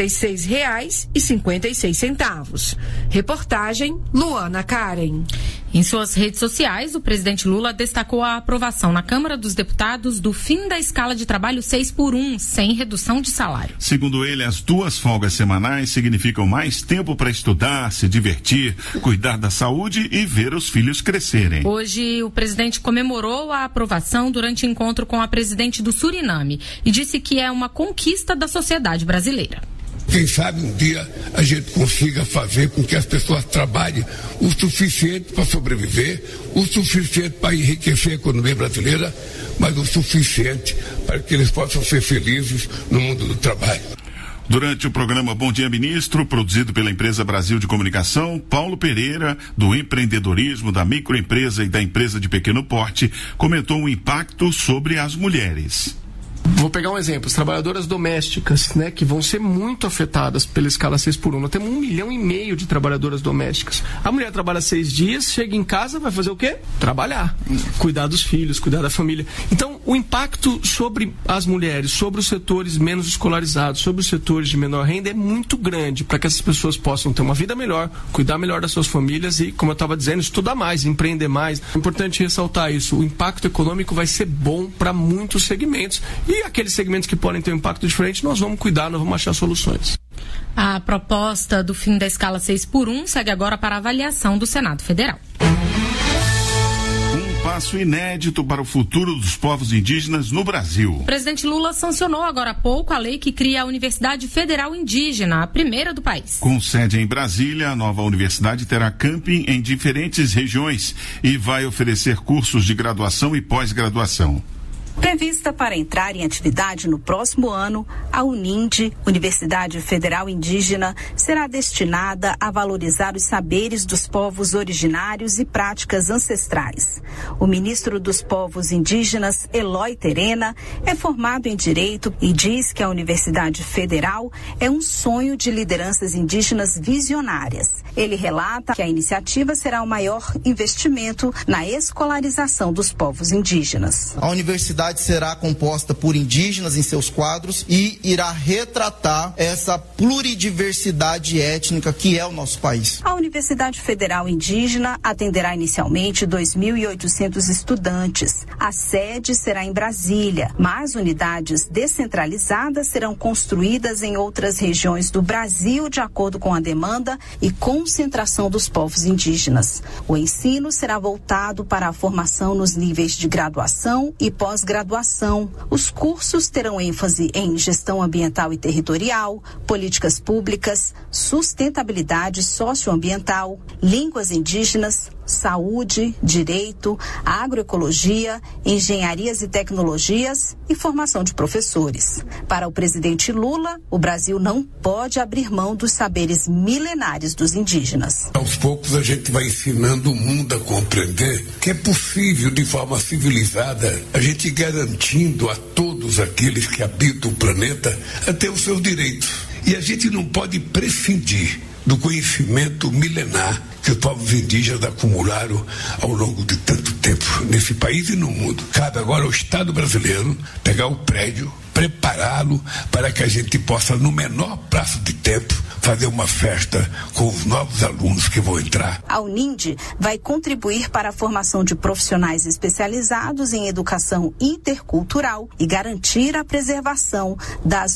[SPEAKER 25] 2.386,56. Reportagem Luana Karen.
[SPEAKER 15] Em suas redes sociais, o presidente Lula destacou a aprovação na Câmara dos Deputados do fim da escala de trabalho 6x1, sem redução de salário.
[SPEAKER 24] Segundo ele, as 2 folgas semanais significam mais tempo para estudar, se divertir, cuidar da saúde e ver os filhos crescerem.
[SPEAKER 15] Hoje, o presidente comemorou a aprovação durante encontro com a presidente do Suriname e disse que é uma conquista da sociedade brasileira.
[SPEAKER 26] Quem sabe um dia a gente consiga fazer com que as pessoas trabalhem o suficiente para sobreviver, o suficiente para enriquecer a economia brasileira, mas o suficiente para que eles possam ser felizes no mundo do trabalho.
[SPEAKER 24] Durante o programa Bom Dia Ministro, produzido pela empresa Brasil de Comunicação, Paulo Pereira, do empreendedorismo, da microempresa e da empresa de pequeno porte, comentou o impacto sobre as mulheres.
[SPEAKER 1] Vou pegar um exemplo, as trabalhadoras domésticas, né, que vão ser muito afetadas pela escala 6x1. Nós temos 1,5 milhão de trabalhadoras domésticas. A mulher trabalha 6 dias, chega em casa, vai fazer o quê? Trabalhar, cuidar dos filhos, cuidar da família. Então, o impacto sobre as mulheres, sobre os setores menos escolarizados, sobre os setores de menor renda é muito grande para que essas pessoas possam ter uma vida melhor, cuidar melhor das suas famílias e, como eu estava dizendo, estudar mais, empreender mais. É importante ressaltar isso. O impacto econômico vai ser bom para muitos segmentos. E aqueles segmentos que podem ter um impacto diferente, nós vamos cuidar, nós vamos achar soluções.
[SPEAKER 15] A proposta do fim da escala 6x1 segue agora para avaliação do Senado Federal.
[SPEAKER 24] Um passo inédito para o futuro dos povos indígenas no Brasil.
[SPEAKER 15] O presidente Lula sancionou agora há pouco a lei que cria a Universidade Federal Indígena, a primeira do país.
[SPEAKER 24] Com sede em Brasília, a nova universidade terá camping em diferentes regiões e vai oferecer cursos de graduação e pós-graduação.
[SPEAKER 2] Prevista para entrar em atividade no próximo ano, a UNINDE, Universidade Federal Indígena, será destinada a valorizar os saberes dos povos originários e práticas ancestrais. O ministro dos Povos Indígenas, Eloy Terena, é formado em Direito e diz que a Universidade Federal é um sonho de lideranças indígenas visionárias. Ele relata que a iniciativa será o maior investimento na escolarização dos povos indígenas.
[SPEAKER 4] A universidade será composta por indígenas em seus quadros e irá retratar essa pluridiversidade étnica que é o nosso país.
[SPEAKER 2] A Universidade Federal Indígena atenderá inicialmente 2.800 estudantes. A sede será em Brasília, mas unidades descentralizadas serão construídas em outras regiões do Brasil de acordo com a demanda e concentração dos povos indígenas. O ensino será voltado para a formação nos níveis de graduação e pós-graduação. Os cursos terão ênfase em gestão ambiental e territorial, políticas públicas, sustentabilidade socioambiental, línguas indígenas, saúde, direito, agroecologia, engenharias e tecnologias e formação de professores. Para o presidente Lula, o Brasil não pode abrir mão dos saberes milenares dos indígenas.
[SPEAKER 26] Aos poucos a gente vai ensinando o mundo a compreender que é possível, de forma civilizada, a gente garantindo a todos aqueles que habitam o planeta a ter os seus direitos. E a gente não pode prescindir do conhecimento milenar que os povos indígenas acumularam ao longo de tanto tempo nesse país e no mundo. Cabe agora ao Estado brasileiro pegar o prédio, prepará-lo para que a gente possa, no menor prazo de tempo, fazer uma festa com os novos alunos que vão entrar.
[SPEAKER 2] A UNINDE vai contribuir para a formação de profissionais especializados em educação intercultural e garantir a preservação das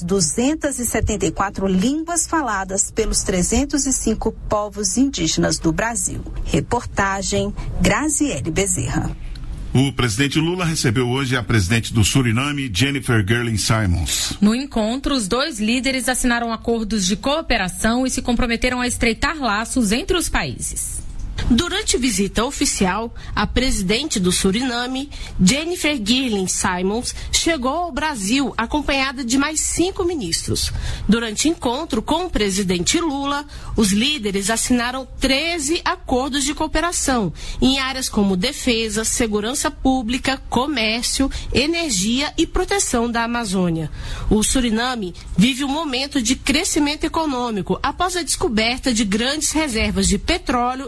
[SPEAKER 2] 274 línguas faladas pelos 305 povos indígenas do Brasil. Reportagem Graziele Bezerra.
[SPEAKER 24] O presidente Lula recebeu hoje a presidente do Suriname, Jennifer Gerling Simons.
[SPEAKER 15] No encontro, os dois líderes assinaram acordos de cooperação e se comprometeram a estreitar laços entre os países.
[SPEAKER 5] Durante visita oficial, a presidente do Suriname, Jennifer Gerling Simons, chegou ao Brasil acompanhada de mais 5 ministros. Durante encontro com o presidente Lula, os líderes assinaram 13 acordos de cooperação em áreas como defesa, segurança pública, comércio, energia e proteção da Amazônia. O Suriname vive um momento de crescimento econômico após a descoberta de grandes reservas de petróleo e gás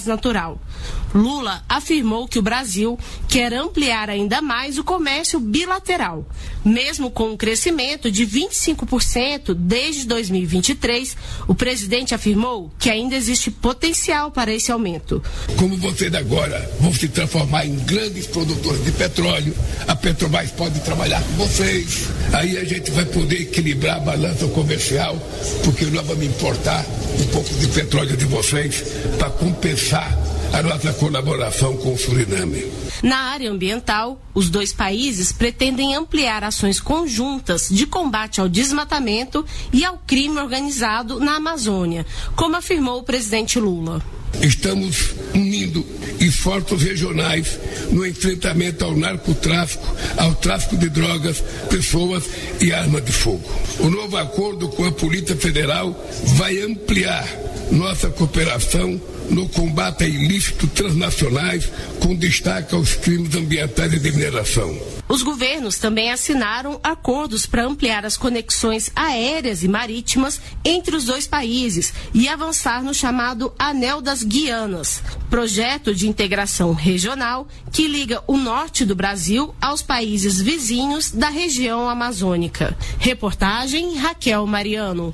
[SPEAKER 5] gás natural. Lula afirmou que o Brasil quer ampliar ainda mais o comércio bilateral. Mesmo com um crescimento de 25% desde 2023, o presidente afirmou que ainda existe potencial para esse aumento.
[SPEAKER 26] Como vocês agora vão se transformar em grandes produtores de petróleo, a Petrobras pode trabalhar com vocês. Aí a gente vai poder equilibrar a balança comercial, porque nós vamos importar um pouco de petróleo de vocês para compensar a nossa colaboração com o Suriname.
[SPEAKER 5] Na área ambiental, os dois países pretendem ampliar ações conjuntas de combate ao desmatamento e ao crime organizado na Amazônia, como afirmou o presidente Lula.
[SPEAKER 26] Estamos unindo esforços regionais no enfrentamento ao narcotráfico, ao tráfico de drogas, pessoas e armas de fogo. O novo acordo com a Polícia Federal vai ampliar nossa cooperação no combate a ilícitos transnacionais, com destaque aos crimes ambientais e de mineração.
[SPEAKER 5] Os governos também assinaram acordos para ampliar as conexões aéreas e marítimas entre os dois países e avançar no chamado Anel das Guianas, projeto de integração regional que liga o norte do Brasil aos países vizinhos da região amazônica. Reportagem Raquel Mariano.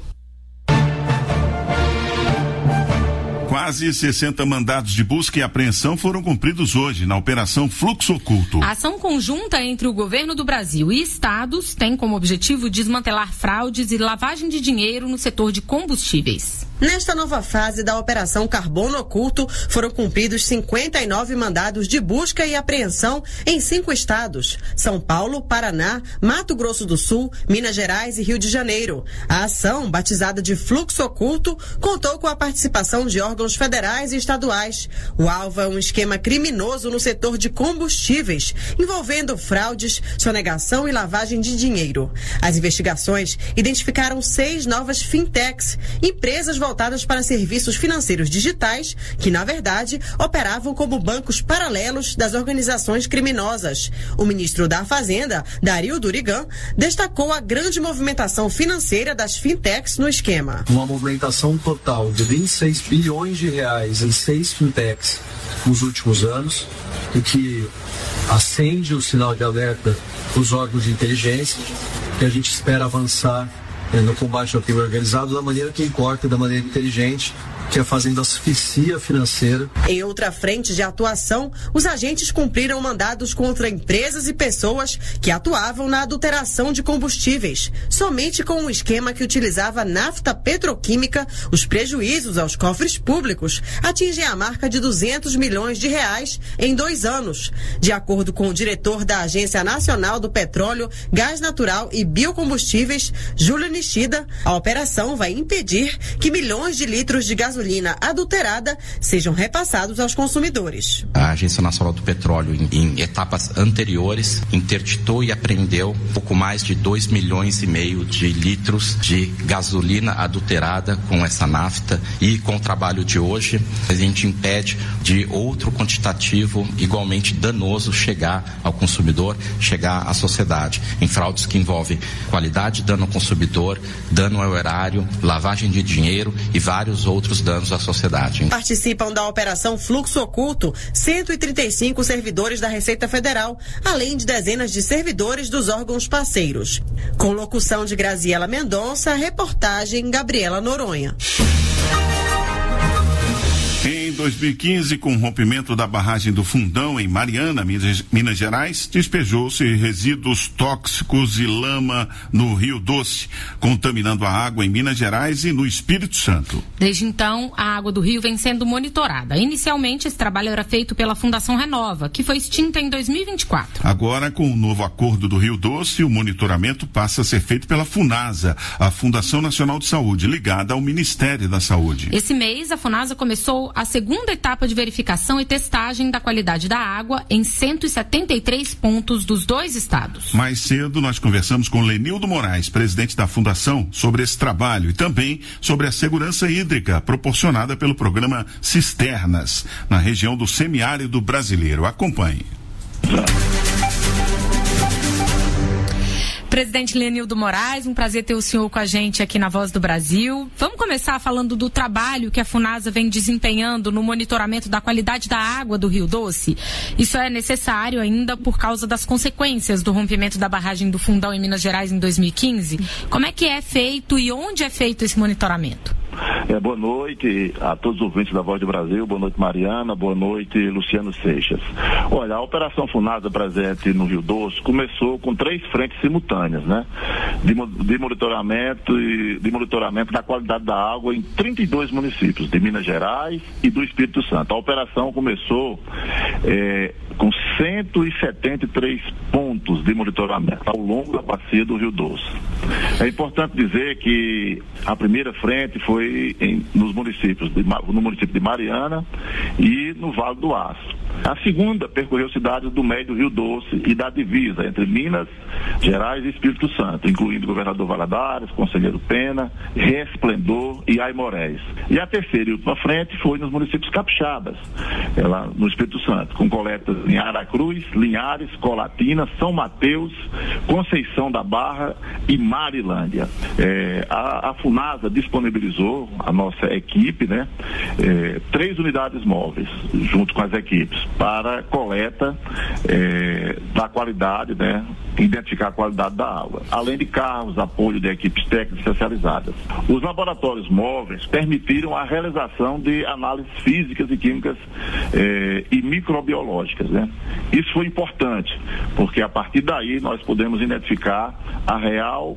[SPEAKER 24] Quase 60 mandados de busca e apreensão foram cumpridos hoje na Operação Fluxo Oculto.
[SPEAKER 15] A ação conjunta entre o governo do Brasil e estados tem como objetivo desmantelar fraudes e lavagem de dinheiro no setor de combustíveis.
[SPEAKER 3] Nesta nova fase da Operação Carbono Oculto, foram cumpridos 59 mandados de busca e apreensão em 5 estados: São Paulo, Paraná, Mato Grosso do Sul, Minas Gerais e Rio de Janeiro. A ação, batizada de Fluxo Oculto, contou com a participação de órgãos federais e estaduais. O alvo é um esquema criminoso no setor de combustíveis, envolvendo fraudes, sonegação e lavagem de dinheiro. As investigações identificaram 6 novas fintechs, empresas voltadas para serviços financeiros digitais, que, na verdade, operavam como bancos paralelos das organizações criminosas. O ministro da Fazenda, Dario Durigan, destacou a grande movimentação financeira das fintechs no esquema.
[SPEAKER 6] Uma movimentação total de 26 bilhões de reais em 6 fintechs nos últimos anos, o que acende o sinal de alerta dos órgãos de inteligência, que a gente espera avançar no combate ao crime organizado da maneira que importa e da maneira inteligente, que é fazendo asfixia financeira.
[SPEAKER 3] Em outra frente de atuação, os agentes cumpriram mandados contra empresas e pessoas que atuavam na adulteração de combustíveis. Somente com um esquema que utilizava nafta petroquímica, os prejuízos aos cofres públicos atingem a marca de 200 milhões de reais em 2 anos. De acordo com o diretor da Agência Nacional do Petróleo, Gás Natural e Biocombustíveis, Júlio Nishida, a operação vai impedir que milhões de litros de gasolina adulterada sejam repassados aos consumidores.
[SPEAKER 8] A Agência Nacional do Petróleo, em etapas anteriores, interditou e apreendeu pouco mais de 2,5 milhões de litros de gasolina adulterada com essa nafta, e com o trabalho de hoje a gente impede de outro quantitativo igualmente danoso chegar ao consumidor, chegar à sociedade, em fraudes que envolvem qualidade, dano ao consumidor, dano ao erário, lavagem de dinheiro e vários outros danos à sociedade.
[SPEAKER 3] Participam da Operação Fluxo Oculto 135 servidores da Receita Federal, além de dezenas de servidores dos órgãos parceiros. Com locução de Graziela Mendonça, reportagem Gabriela Noronha.
[SPEAKER 24] Em 2015, com o rompimento da barragem do Fundão, em Mariana, Minas Gerais, despejou-se resíduos tóxicos e lama no Rio Doce, contaminando a água em Minas Gerais e no Espírito Santo.
[SPEAKER 15] Desde então, a água do rio vem sendo monitorada. Inicialmente, esse trabalho era feito pela Fundação Renova, que foi extinta em 2024.
[SPEAKER 24] Agora, com o novo acordo do Rio Doce, o monitoramento passa a ser feito pela FUNASA, a Fundação Nacional de Saúde, ligada ao Ministério da Saúde.
[SPEAKER 15] Esse mês, a FUNASA começou a segunda etapa de verificação e testagem da qualidade da água em 173 pontos dos 2 estados.
[SPEAKER 24] Mais cedo, nós conversamos com Lenildo Moraes, presidente da Fundação, sobre esse trabalho e também sobre a segurança hídrica proporcionada pelo programa Cisternas, na região do semiárido brasileiro. Acompanhe.
[SPEAKER 15] Presidente Lenildo Moraes, um prazer ter o senhor com a gente aqui na Voz do Brasil. Vamos começar falando do trabalho que a Funasa vem desempenhando no monitoramento da qualidade da água do Rio Doce. Isso é necessário ainda por causa das consequências do rompimento da barragem do Fundão em Minas Gerais em 2015. Como é que é feito e onde é feito esse monitoramento?
[SPEAKER 7] Boa noite a todos os ouvintes da Voz do Brasil, boa noite Mariana, boa noite Luciano Seixas. Olha, a Operação Funasa presente no Rio Doce começou com 3 frentes simultâneas, né? De monitoramento da qualidade da água em 32 municípios de Minas Gerais e do Espírito Santo. A operação começou com 173 pontos de monitoramento ao longo da bacia do Rio Doce. É importante dizer que a primeira frente foi no município de Mariana e no Vale do Aço. A segunda percorreu cidades do meio do Rio Doce e da divisa entre Minas Gerais e Espírito Santo, incluindo Governador Valadares, Conselheiro Pena, Resplendor e Aimorés. E a terceira e última frente foi nos municípios capixabas, lá no Espírito Santo, com coletas em Aracruz, Linhares, Colatina, São Mateus, Conceição da Barra e Marilândia. A Funasa disponibilizou a nossa equipe, né, 3 unidades móveis, junto com as equipes, para coleta da qualidade, né, identificar a qualidade da água, além de carros, apoio de equipes técnicas especializadas. Os laboratórios móveis permitiram a realização de análises físicas e químicas e microbiológicas, né? Isso foi importante, porque a partir daí nós podemos identificar a real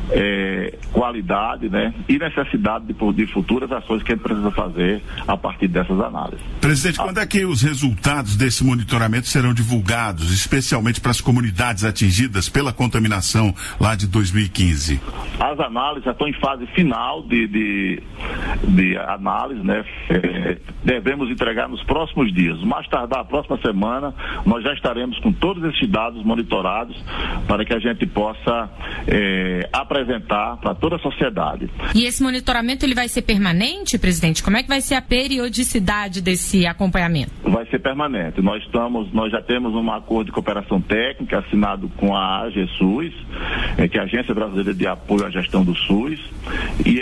[SPEAKER 7] qualidade, né, e necessidade de futuras ações que a gente precisa fazer a partir dessas análises.
[SPEAKER 24] Presidente, quando é que os resultados desse monitoramento serão divulgados, especialmente para as comunidades atingidas pela contaminação lá de 2015?
[SPEAKER 7] As análises já estão em fase final de análise, né? Devemos entregar nos próximos dias. Mais tardar a próxima semana, nós já estaremos com todos esses dados monitorados para que a gente possa apresentar para toda a sociedade.
[SPEAKER 15] E esse monitoramento ele vai ser permanente, presidente? Como é que vai ser a periodicidade desse acompanhamento?
[SPEAKER 7] Vai ser permanente. Nós já temos um acordo de cooperação técnica assinado com a AGSUS, que é a Agência Brasileira de Apoio à Gestão do SUS, e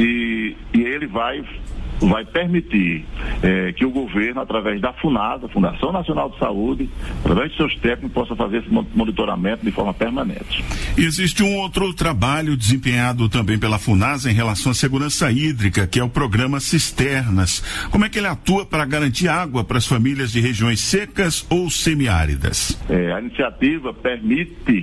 [SPEAKER 7] ele vai permitir que o governo, através da Funasa, Fundação Nacional de Saúde, através de seus técnicos, possa fazer esse monitoramento de forma permanente.
[SPEAKER 24] E existe um outro trabalho desempenhado também pela Funasa em relação à segurança hídrica, que é o programa Cisternas. Como é que ele atua para garantir água para as famílias de regiões secas ou semiáridas?
[SPEAKER 7] A iniciativa permite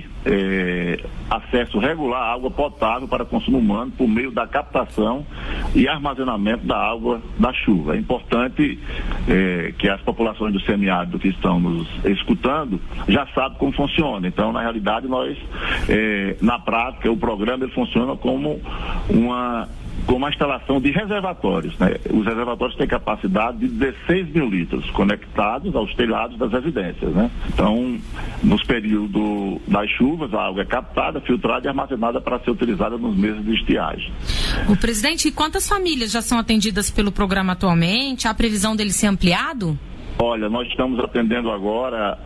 [SPEAKER 7] acesso regular à água potável para consumo humano por meio da captação e armazenamento da água da chuva. É importante que as populações do semiárido que estão nos escutando já sabem como funciona. Então, na realidade, nós, na prática, o programa ele funciona como uma instalação de reservatórios, né? Os reservatórios têm capacidade de 16 mil litros conectados aos telhados das residências, né? Então, nos períodos das chuvas, a água é captada, filtrada e armazenada para ser utilizada nos meses de estiagem.
[SPEAKER 15] O presidente, quantas famílias já são atendidas pelo programa atualmente? Há previsão dele ser ampliado?
[SPEAKER 7] Olha, nós estamos atendendo agora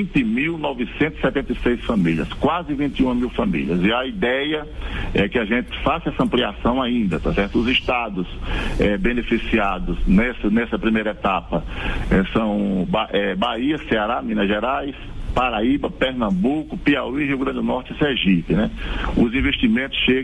[SPEAKER 7] 20.976 famílias, quase 21 mil famílias. E a ideia é que a gente faça essa ampliação ainda, tá certo? Os estados beneficiados nessa primeira etapa são Bahia, Ceará, Minas Gerais, Paraíba, Pernambuco, Piauí, Rio Grande do Norte e Sergipe, né? Os investimentos chegam